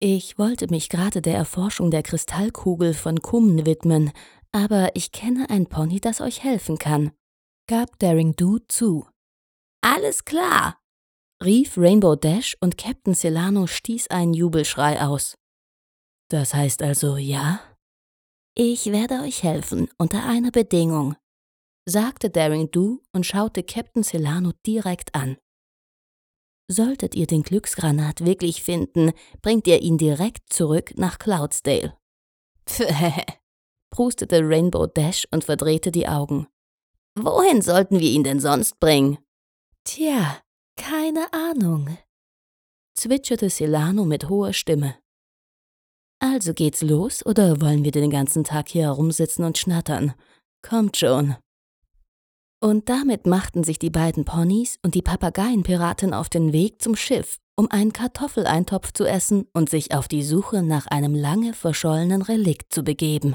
Ich wollte mich gerade der Erforschung der Kristallkugel von Kummen widmen, aber ich kenne ein Pony, das euch helfen kann, gab Daring Do zu. Alles klar, rief Rainbow Dash und Captain Celano stieß einen Jubelschrei aus. Das heißt also ja? Ich werde euch helfen, unter einer Bedingung, sagte Daring Do und schaute Captain Celano direkt an. Solltet ihr den Glücksgranat wirklich finden, bringt ihr ihn direkt zurück nach Cloudsdale. Pfäh, prustete Rainbow Dash und verdrehte die Augen. Wohin sollten wir ihn denn sonst bringen? Tja, keine Ahnung, zwitscherte Celano mit hoher Stimme. Also geht's los, oder wollen wir den ganzen Tag hier herumsitzen und schnattern? Kommt schon. Und damit machten sich die beiden Ponys und die Papageienpiratin auf den Weg zum Schiff, um einen Kartoffeleintopf zu essen und sich auf die Suche nach einem lange verschollenen Relikt zu begeben.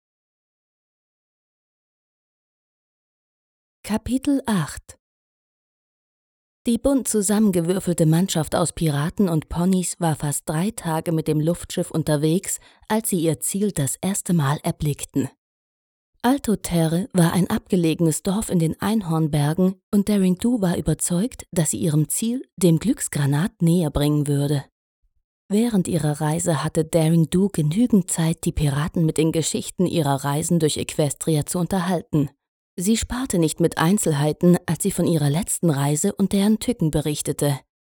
Kapitel 8 Die bunt zusammengewürfelte Mannschaft aus Piraten und Ponys war fast 3 Tage mit dem Luftschiff unterwegs, als sie ihr Ziel das erste Mal erblickten. Alto Terre war ein abgelegenes Dorf in den Einhornbergen und Daring Do war überzeugt, dass sie ihrem Ziel, dem Glücksgranat, näher bringen würde. Während ihrer Reise hatte Daring Do genügend Zeit, die Piraten mit den Geschichten ihrer Reisen durch Equestria zu unterhalten. Sie sparte nicht mit Einzelheiten, als sie von ihrer letzten Reise und deren Tücken berichtete.